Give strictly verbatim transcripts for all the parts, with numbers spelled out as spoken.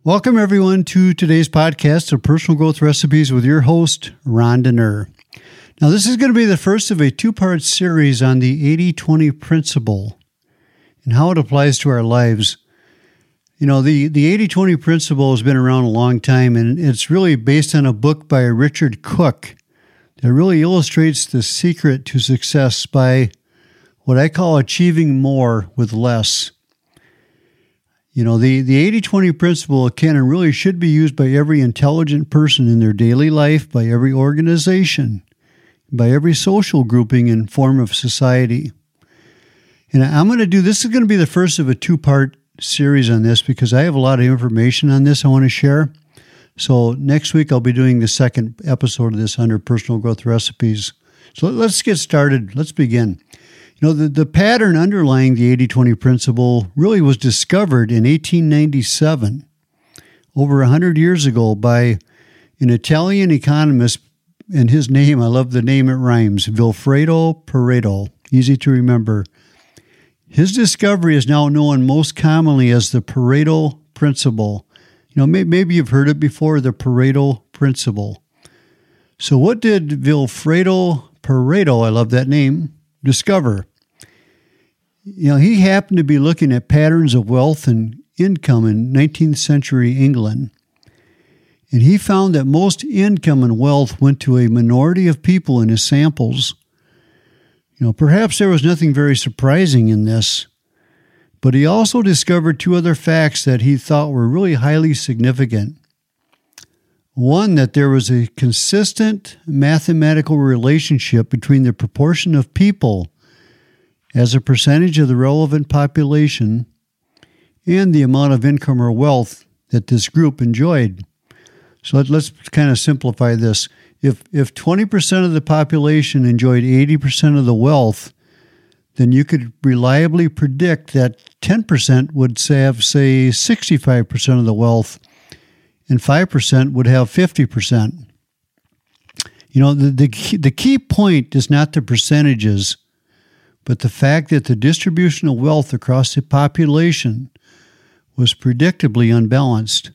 Welcome, everyone, to today's podcast of Personal Growth Recipes with your host, Ron Dener. Now, this is going to be the first of a two-part series on the eighty twenty principle and how it applies to our lives. You know, the, the eighty twenty principle has been around a long time, and it's really based on a book by Richard Cook that really illustrates the secret to success by what I call achieving more with less. You know, the, the eighty twenty principle can and really should be used by every intelligent person in their daily life, by every organization, by every social grouping and form of society. And I'm going to do, this is going to be the first of a two-part series on this because I have a lot of information on this I want to share. So next week I'll be doing the second episode of this under Personal Growth Recipes. So let's get started. Let's begin. You know, the, the pattern underlying the eighty twenty principle really was discovered in eighteen ninety-seven, over one hundred years ago, by an Italian economist, and his name, I love the name, it rhymes, Vilfredo Pareto, easy to remember. His discovery is now known most commonly as the Pareto principle. You know, may, maybe you've heard it before, the Pareto principle. So what did Vilfredo Pareto, I love that name, discover? You know, he happened to be looking at patterns of wealth and income in nineteenth century England. And he found that most income and wealth went to a minority of people in his samples. You know, perhaps there was nothing very surprising in this, but he also discovered two other facts that he thought were really highly significant. One, that there was a consistent mathematical relationship between the proportion of people as a percentage of the relevant population and the amount of income or wealth that this group enjoyed. So let, let's kind of simplify this. If if twenty percent of the population enjoyed eighty percent of the wealth, then you could reliably predict that ten percent would have, say, sixty-five percent of the wealth, and five percent would have fifty percent. You know, the, the, key, the key point is not the percentages, but the fact that the distribution of wealth across the population was predictably unbalanced.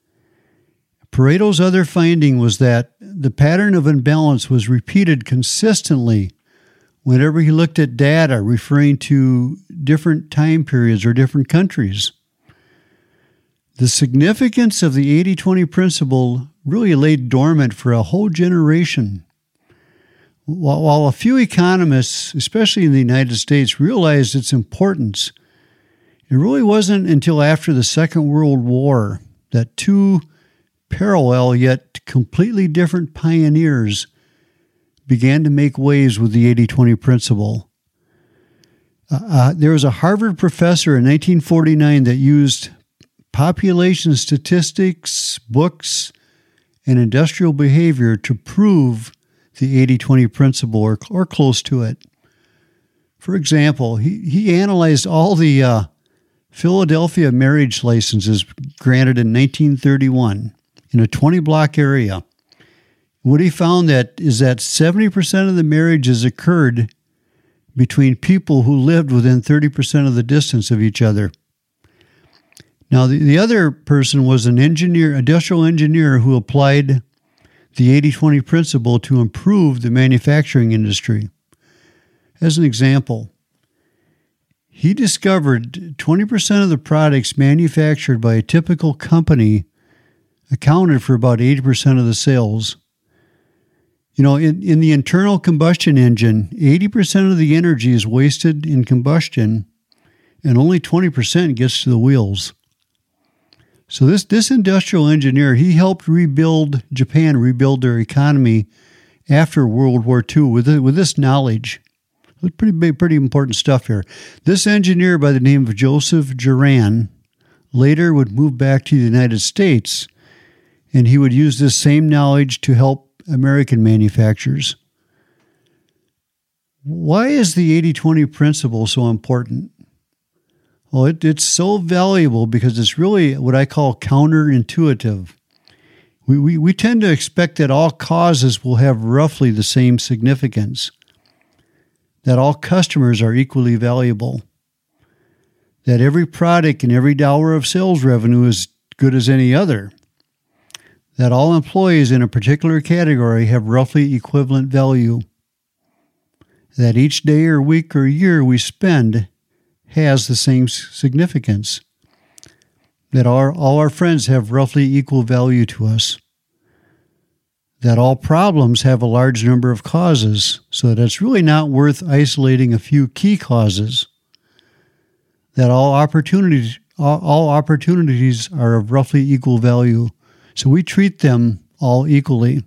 Pareto's other finding was that the pattern of imbalance was repeated consistently whenever he looked at data referring to different time periods or different countries. The significance of the eighty twenty principle really lay dormant for a whole generation. While, while a few economists, especially in the United States, realized its importance, it really wasn't until after the Second World War that two parallel yet completely different pioneers began to make waves with the eighty twenty principle. Uh, uh, there was a Harvard professor in nineteen forty-nine that used population statistics, books, and industrial behavior to prove the eighty twenty principle, or, or close to it. For example, he, he analyzed all the uh, Philadelphia marriage licenses granted in nineteen thirty-one in a twenty-block area. What he found that is that seventy percent of the marriages occurred between people who lived within thirty percent of the distance of each other. Now, the, the other person was an engineer, industrial engineer who applied the eighty twenty principle to improve the manufacturing industry. As an example, he discovered twenty percent of the products manufactured by a typical company accounted for about eighty percent of the sales. You know, in, in the internal combustion engine, eighty percent of the energy is wasted in combustion, and only twenty percent gets to the wheels. So this, this industrial engineer, he helped rebuild Japan, rebuild their economy after World War Two with, with this knowledge. It's pretty big, pretty important stuff here. This engineer by the name of Joseph Juran later would move back to the United States, and he would use this same knowledge to help American manufacturers. Why is the eighty twenty principle so important? Well, it, it's so valuable because it's really what I call counterintuitive. We, we, we tend to expect that all causes will have roughly the same significance, that all customers are equally valuable, that every product and every dollar of sales revenue is good as any other. That all employees in a particular category have roughly equivalent value. That each day or week or year we spend has the same significance. That our, all our friends have roughly equal value to us. That all problems have a large number of causes, so that it's really not worth isolating a few key causes. That all opportunities, all, all opportunities are of roughly equal value, so we treat them all equally.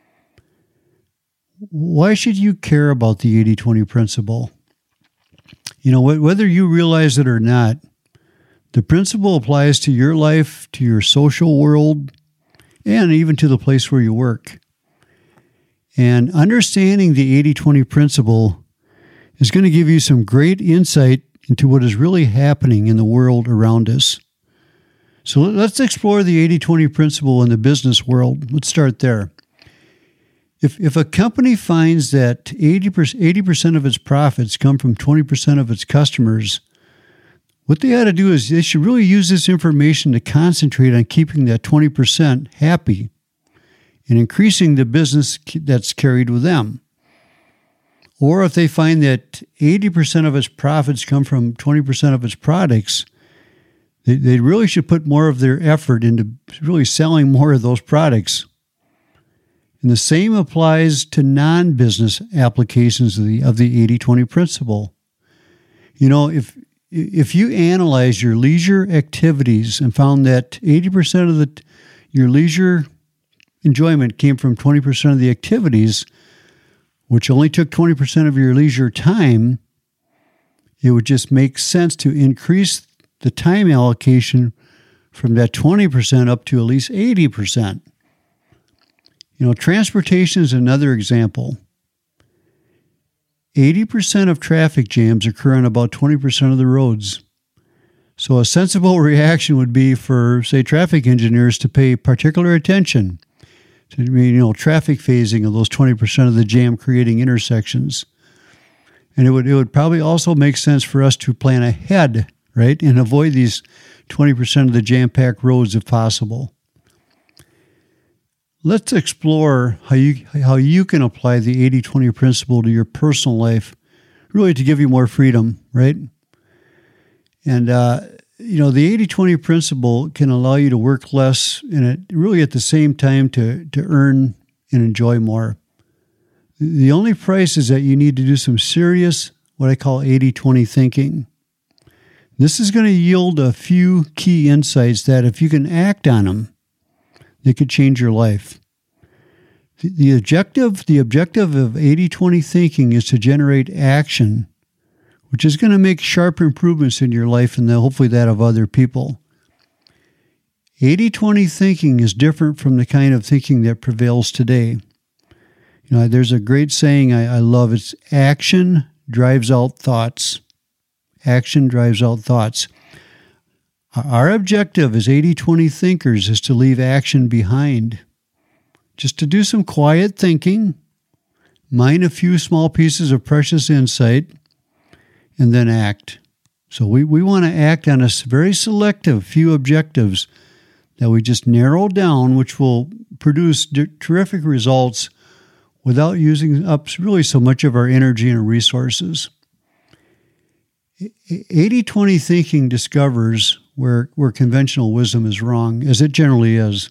Why should you care about the eighty twenty principle? You know, whether you realize it or not, the principle applies to your life, to your social world, and even to the place where you work. And understanding the eighty twenty principle is going to give you some great insight into what is really happening in the world around us. So let's explore the eighty twenty principle in the business world. Let's start there. If if a company finds that eighty percent, eighty percent of its profits come from twenty percent of its customers, what they ought to do is they should really use this information to concentrate on keeping that twenty percent happy and increasing the business that's carried with them. Or if they find that eighty percent of its profits come from twenty percent of its products, they, they really should put more of their effort into really selling more of those products. And the same applies to non-business applications of the, of the eighty twenty principle. You know, if if you analyze your leisure activities and found that eighty percent of the your leisure enjoyment came from twenty percent of the activities, which only took twenty percent of your leisure time, it would just make sense to increase the time allocation from that twenty percent up to at least eighty percent. You know, transportation is another example. eighty percent of traffic jams occur on about twenty percent of the roads. So a sensible reaction would be for, say, traffic engineers to pay particular attention to, you know, traffic phasing of those twenty percent of the jam creating intersections. And it would it would probably also make sense for us to plan ahead, right, and avoid these twenty percent of the jam-packed roads if possible. Let's explore how you how you can apply the eighty twenty principle to your personal life, really to give you more freedom, right? And, uh, you know, the eighty twenty principle can allow you to work less and it really at the same time to, to earn and enjoy more. The only price is that you need to do some serious, what I call eighty twenty thinking. This is going to yield a few key insights that if you can act on them, they could change your life. The, the objective, the objective of eighty twenty thinking is to generate action, which is going to make sharp improvements in your life and then hopefully that of other people. eighty twenty thinking is different from the kind of thinking that prevails today. You know, there's a great saying I, I love. It's action drives out thoughts. Action drives out thoughts. Our objective as eighty twenty thinkers is to leave action behind. Just to do some quiet thinking, mine a few small pieces of precious insight, and then act. So we, we want to act on a very selective few objectives that we just narrow down, which will produce d- terrific results without using up really so much of our energy and resources. eighty twenty thinking discovers where, where conventional wisdom is wrong, as it generally is.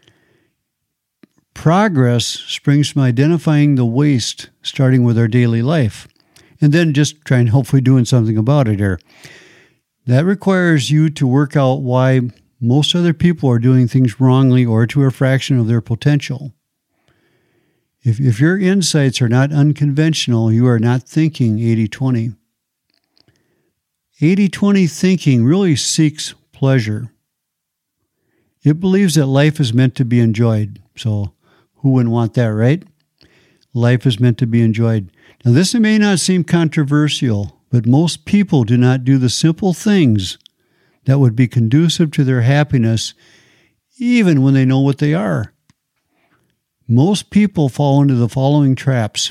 Progress springs from identifying the waste, starting with our daily life, and then just trying, hopefully doing something about it here. That requires you to work out why most other people are doing things wrongly or to a fraction of their potential. If, if your insights are not unconventional, you are not thinking eighty twenty. eighty twenty thinking really seeks pleasure. It believes that life is meant to be enjoyed. So who wouldn't want that, right? Life is meant to be enjoyed. Now, this may not seem controversial, but most people do not do the simple things that would be conducive to their happiness, even when they know what they are. Most people fall into the following traps.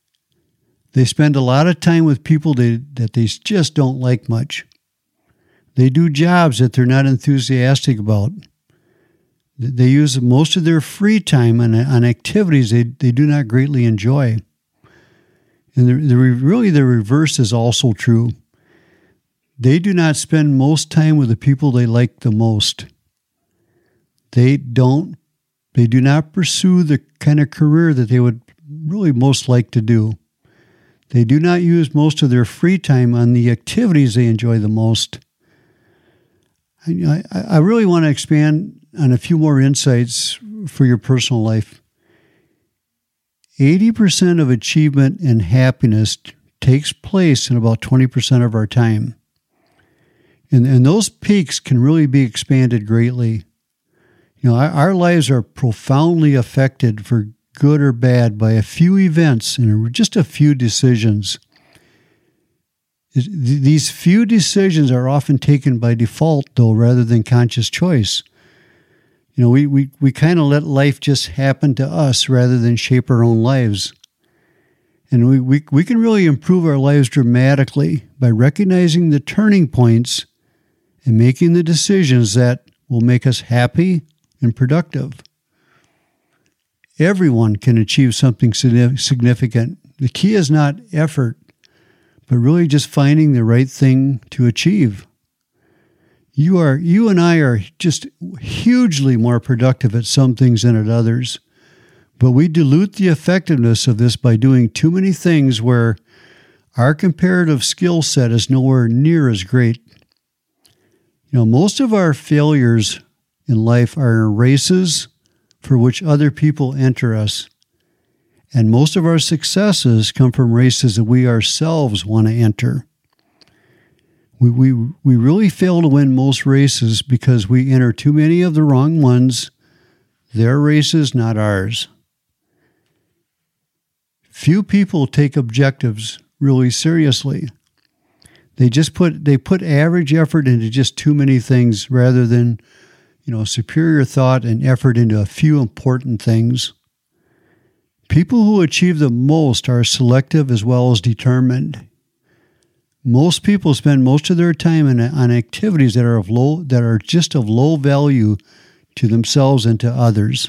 They spend a lot of time with people they, that they just don't like much. They do jobs that they're not enthusiastic about. They use most of their free time on, on activities they, they do not greatly enjoy. And the, the, really the reverse is also true. They do not spend most time with the people they like the most. They don't, they do not pursue the kind of career that they would really most like to do. They do not use most of their free time on the activities they enjoy the most. I, I, I really want to expand on a few more insights for your personal life. eighty percent of achievement and happiness takes place in about twenty percent of our time. And, and those peaks can really be expanded greatly. You know, our, our lives are profoundly affected for good or bad by a few events and just a few decisions. These few decisions are often taken by default, though, rather than conscious choice. You know, we, we, we kind of let life just happen to us rather than shape our own lives. And we, we, we can really improve our lives dramatically by recognizing the turning points and making the decisions that will make us happy and productive. Everyone can achieve something significant. The key is not effort, but really just finding the right thing to achieve. You are, you and I are just hugely more productive at some things than at others, but we dilute the effectiveness of this by doing too many things where our comparative skill set is nowhere near as great. You know, most of our failures in life are in races for which other people enter us, and most of our successes come from races that we ourselves want to enter. We, we we really fail to win most races because we enter too many of the wrong ones. Their races, not ours. Few people take objectives really seriously. They just put they put average effort into just too many things rather than, you know, superior thought and effort into a few important things. People who achieve the most are selective as well as determined. Most people spend most of their time in, on activities that are of low, that are just of low value to themselves and to others.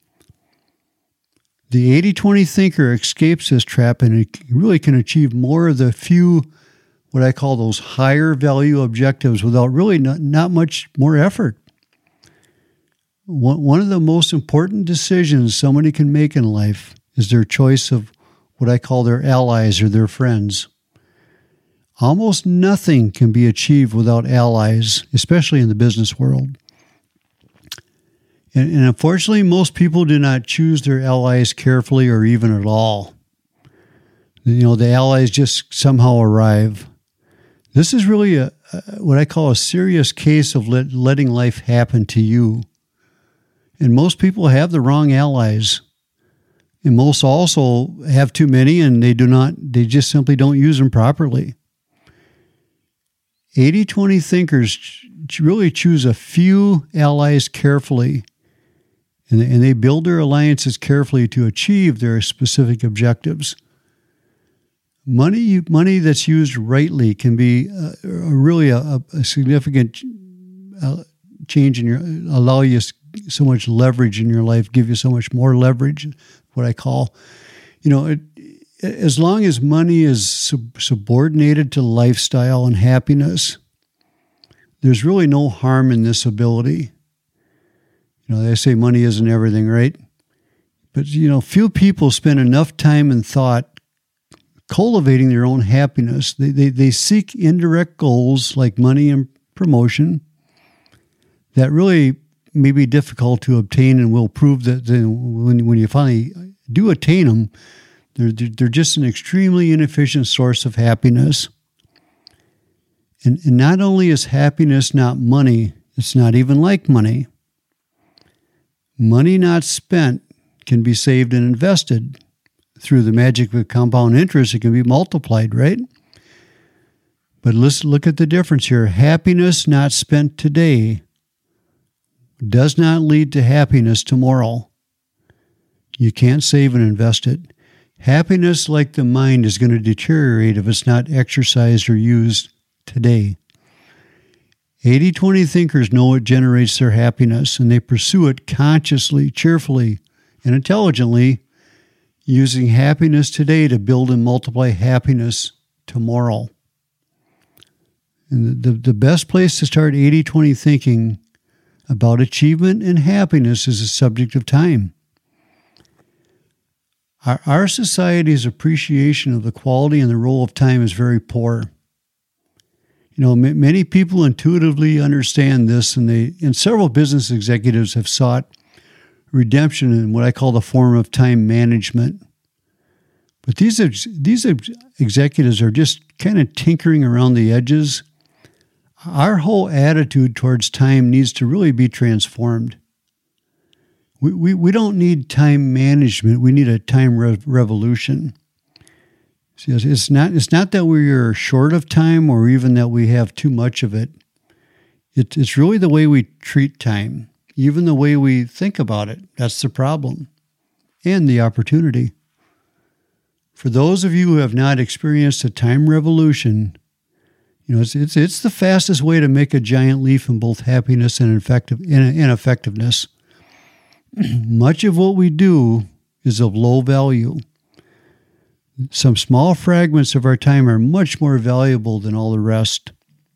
The eighty twenty thinker escapes this trap and it really can achieve more of the few, what I call those higher value objectives without really not, not much more effort. One, one of the most important decisions somebody can make in life is their choice of what I call their allies or their friends. Almost nothing can be achieved without allies, especially in the business world. And, and unfortunately, most people do not choose their allies carefully or even at all. You know, the allies just somehow arrive. This is really a, a what I call a serious case of let, letting life happen to you. And most people have the wrong allies. And most also have too many and they do not, they just simply don't use them properly. eighty twenty thinkers really choose a few allies carefully, and they, and they build their alliances carefully to achieve their specific objectives. Money, money that's used rightly can be uh, really a, a significant uh, change in your, allow you so much leverage in your life, give you so much more leverage, what I call, you know, it, as long as money is sub- subordinated to lifestyle and happiness, there's really no harm in this ability. You know, they say money isn't everything, right? But, you know, few people spend enough time and thought cultivating their own happiness. They, they, they seek indirect goals like money and promotion that really may be difficult to obtain and will prove that when, when you finally do attain them, They're, they're just an extremely inefficient source of happiness. And, and not only is happiness not money, it's not even like money. Money not spent can be saved and invested. Through the magic of compound interest, it can be multiplied, right? But let's look at the difference here. Happiness not spent today does not lead to happiness tomorrow. You can't save and invest it. Happiness, like the mind, is going to deteriorate if it's not exercised or used today. eighty twenty thinkers know what generates their happiness, and they pursue it consciously, cheerfully, and intelligently, using happiness today to build and multiply happiness tomorrow. And the, the, the best place to start eighty twenty thinking about achievement and happiness is the subject of time. Our, our society's appreciation of the quality and the role of time is very poor. You know, m- many people intuitively understand this, and they, and several business executives have sought redemption in what I call the form of time management. But these ex- these ex- executives are just kind of tinkering around the edges. Our whole attitude towards time needs to really be transformed. We we, we don't need time management. We need a time re- revolution. See, it's not it's not that we are short of time or even that we have too much of it. It it's really the way we treat time, even the way we think about it. That's the problem and the opportunity. For those of you who have not experienced a time revolution, you know, it's, it's it's the fastest way to make a giant leap in both happiness and effective and effectiveness. Much of what we do is of low value. Some small fragments of our time are much more valuable than all the rest.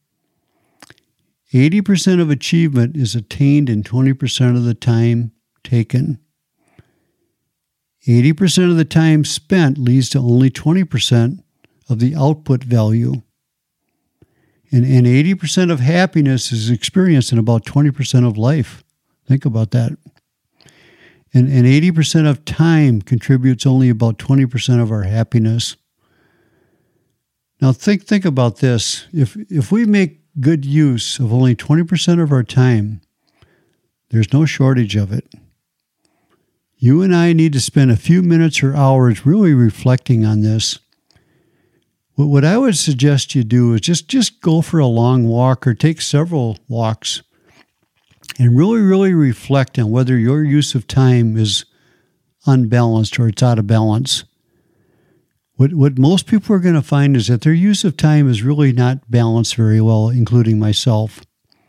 eighty percent of achievement is attained in twenty percent of the time taken. eighty percent of the time spent leads to only twenty percent of the output value. And, and eighty percent of happiness is experienced in about twenty percent of life. Think about that. And, and eighty percent of time contributes only about twenty percent of our happiness. Now think think about this. If if we make good use of only twenty percent of our time, there's no shortage of it. You and I need to spend a few minutes or hours really reflecting on this. What I would suggest you do is just, just go for a long walk or take several walks and really, really reflect on whether your use of time is unbalanced or it's out of balance. What what most people are going to find is that their use of time is really not balanced very well, including myself.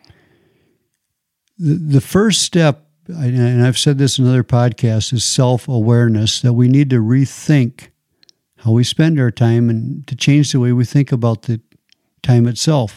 The, the first step, and I've said this in other podcasts, is self-awareness, that we need to rethink how we spend our time and to change the way we think about the time itself.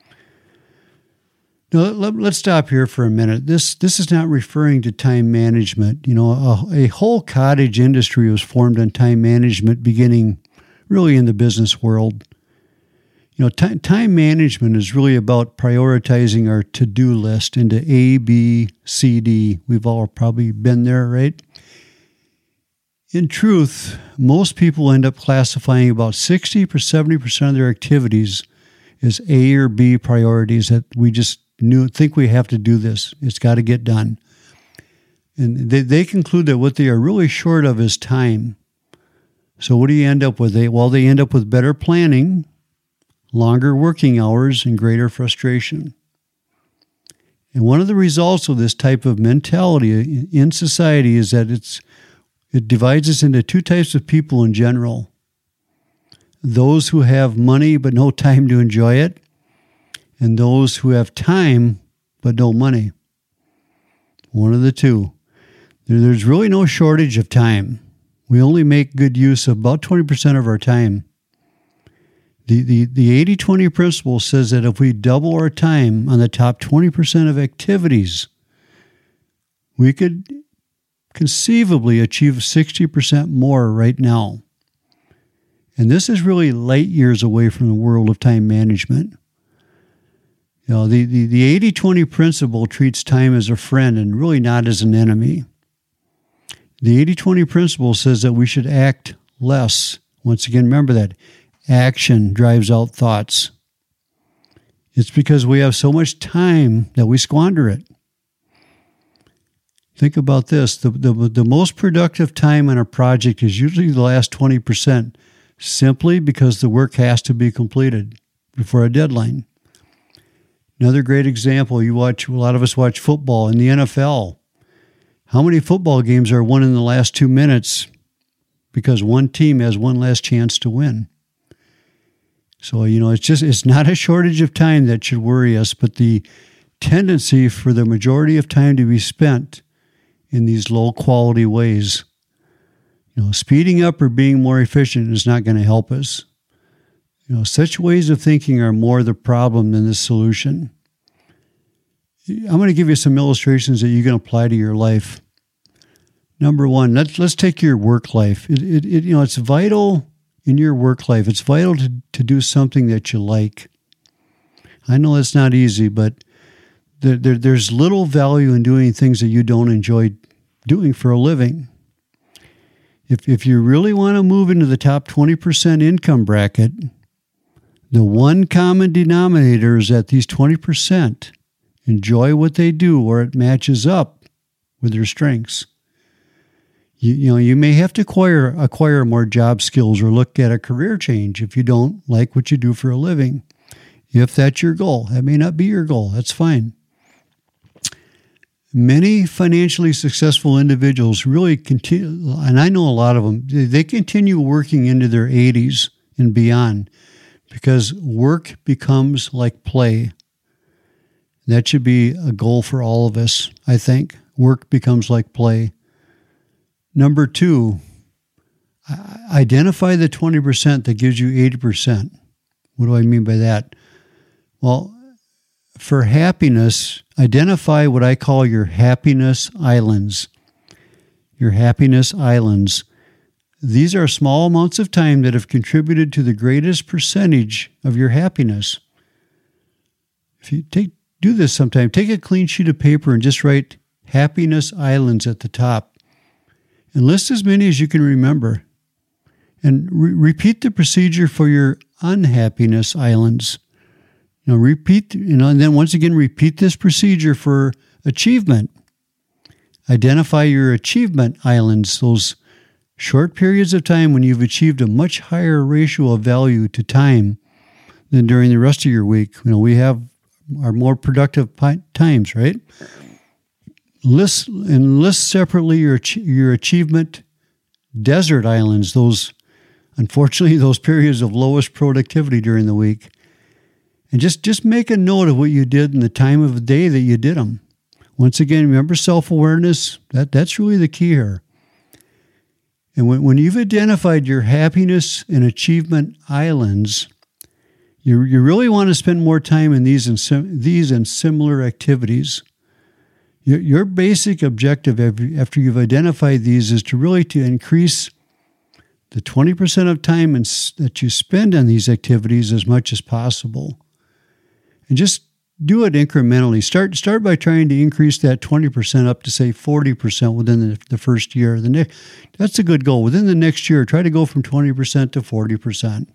Now, let, let's stop here for a minute. This this is not referring to time management. You know, a, a whole cottage industry was formed on time management beginning really in the business world. You know, t- time management is really about prioritizing our to-do list into A, B, C, D. We've all probably been there, right? In truth, most people end up classifying about sixty or seventy percent of their activities as A or B priorities that we just knew, think we have to do this. It's got to get done. And they, they conclude that what they are really short of is time. So what do you end up with? They, well, they end up with better planning, longer working hours, and greater frustration. And one of the results of this type of mentality in society is that it's It divides us into two types of people in general. Those who have money but no time to enjoy it, and those who have time but no money. One of the two. There's really no shortage of time. We only make good use of about twenty percent of our time. The, the, the eighty twenty principle says that if we double our time on the top twenty percent of activities, we could conceivably achieve sixty percent more right now. And this is really light years away from the world of time management. You know, the, the, the eighty twenty principle treats time as a friend and really not as an enemy. The eighty twenty principle says that we should act less. Once again, remember that. Action drives out thoughts. It's because we have so much time that we squander it. Think about this. The, the, the most productive time on a project is usually the last twenty percent, simply because the work has to be completed before a deadline. Another great example, you watch, a lot of us watch football in the N F L. How many football games are won in the last two minutes because one team has one last chance to win? So, you know, it's just, it's not a shortage of time that should worry us, but the tendency for the majority of time to be spent in these low quality ways. You know, speeding up or being more efficient is not going to help us. You know, such ways of thinking are more the problem than the solution. I'm going to give you some illustrations that you can apply to your life. Number one, let's let's take your work life. It, it, it you know, it's vital in your work life. It's vital to, to do something that you like. I know it's not easy, but there, there, there's little value in doing things that you don't enjoy doing for a living. If if you really want to move into the top twenty percent income bracket, the one common denominator is that these twenty percent enjoy what they do or it matches up with their strengths. You, you know, you may have to acquire, acquire more job skills or look at a career change if you don't like what you do for a living. If that's your goal, that may not be your goal. That's fine. Many financially successful individuals really continue, and I know a lot of them, they continue working into their eighties and beyond because work becomes like play. That should be a goal for all of us, I think. Work becomes like play. Number two, identify the twenty percent that gives you eighty percent. What do I mean by that? Well, for happiness, identify what I call your happiness islands. Your happiness islands. These are small amounts of time that have contributed to the greatest percentage of your happiness. If you take do this sometime, take a clean sheet of paper and just write happiness islands at the top. And list as many as you can remember. And re- repeat the procedure for your unhappiness islands. You know, repeat, you know, and then once again, repeat this procedure for achievement. Identify your achievement islands, those short periods of time when you've achieved a much higher ratio of value to time than during the rest of your week. You know, we have our more productive pi- times, right? List and list separately your your achievement desert islands, those, unfortunately, those periods of lowest productivity during the week. And just, just make a note of what you did and the time of the day that you did them. Once again, remember self-awareness. That, that's really the key here. And when, when you've identified your happiness and achievement islands, you, you really want to spend more time in these and, sim, these and similar activities. Your, your basic objective after you've identified these is to really to increase the twenty percent of time in, that you spend on these activities as much as possible. And just do it incrementally. Start start by trying to increase that twenty percent up to, say, forty percent within the, the first year. The ne- that's a good goal. Within the next year, try to go from twenty percent to forty percent.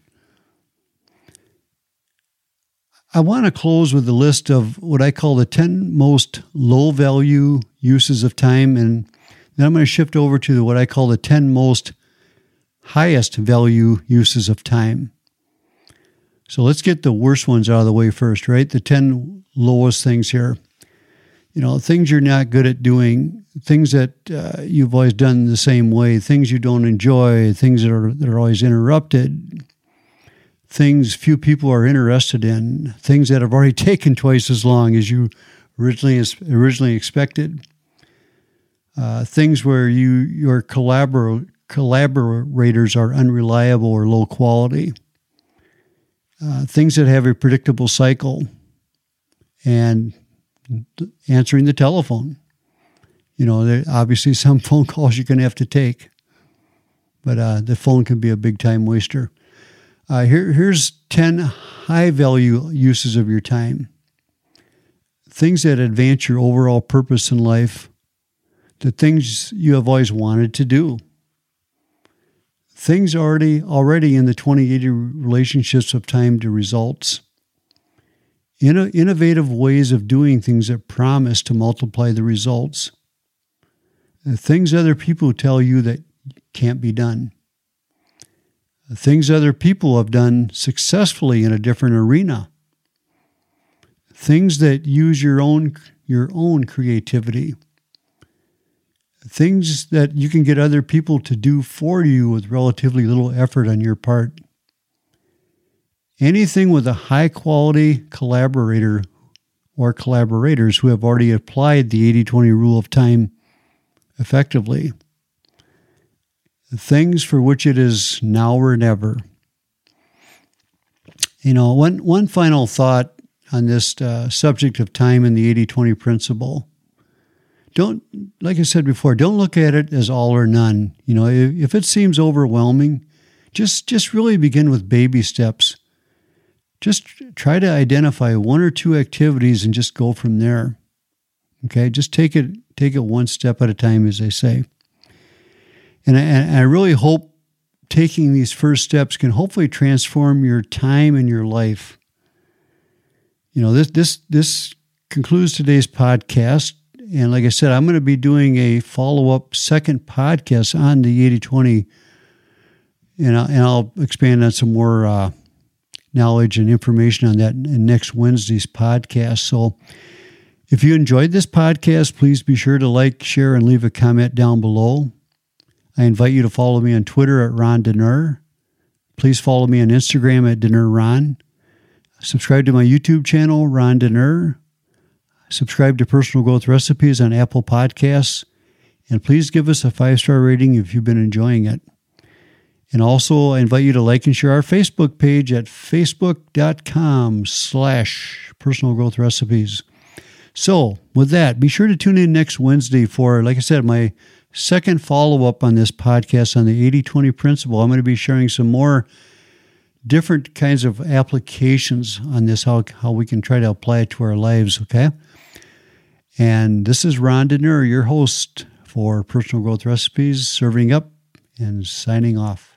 I want to close with a list of what I call the ten most low-value uses of time, and then I'm going to shift over to what I call the ten most highest value uses of time. So let's get the worst ones out of the way first, right? The ten lowest things here. You know, things you're not good at doing, things that uh, you've always done the same way, things you don't enjoy, things that are that are always interrupted, things few people are interested in, things that have already taken twice as long as you originally originally expected, uh, things where you your collabor- collaborators are unreliable or low quality. Uh, things that have a predictable cycle, and answering the telephone. You know, there obviously some phone calls you're going to have to take, but uh, the phone can be a big time waster. Uh, here, here's ten high value uses of your time. Things that advance your overall purpose in life, the things you have always wanted to do. Things already already in the twenty eighty relationships of time to results. Inno, innovative ways of doing things that promise to multiply the results. The things other people tell you that can't be done. The things other people have done successfully in a different arena. Things that use your own your own creativity. Things that you can get other people to do for you with relatively little effort on your part. anything with a high-quality collaborator or collaborators who have already applied the eighty twenty rule of time effectively. Things for which it is now or never. You know, one, one final thought on this uh, subject of time and the eighty twenty principle. Don't, like I said before, don't look at it as all or none. You know, if, if it seems overwhelming, just just really begin with baby steps. Just try to identify one or two activities and just go from there. Okay, just take it take it one step at a time, as they say. And I, and I really hope taking these first steps can hopefully transform your time and your life. You know, this this this concludes today's podcast. And like I said, I'm going to be doing a follow-up second podcast on the eighty twenty, and I'll, and I'll expand on some more uh, knowledge and information on that in next Wednesday's podcast. So if you enjoyed this podcast, please be sure to like, share, and leave a comment down below. I invite you to follow me on Twitter at Ron Denner. Please follow me on Instagram at Denner Ron. Subscribe to my YouTube channel, Ron Denner. Subscribe to Personal Growth Recipes on Apple Podcasts. And please give us a five-star rating if you've been enjoying it. And also, I invite you to like and share our Facebook page at facebook.com slash Personal Growth Recipes. So, with that, be sure to tune in next Wednesday for, like I said, my second follow-up on this podcast on the eighty twenty principle. I'm going to be sharing some more different kinds of applications on this, how, how we can try to apply it to our lives, okay? And this is Ron Denner, your host for Personal Growth Recipes, serving up and signing off.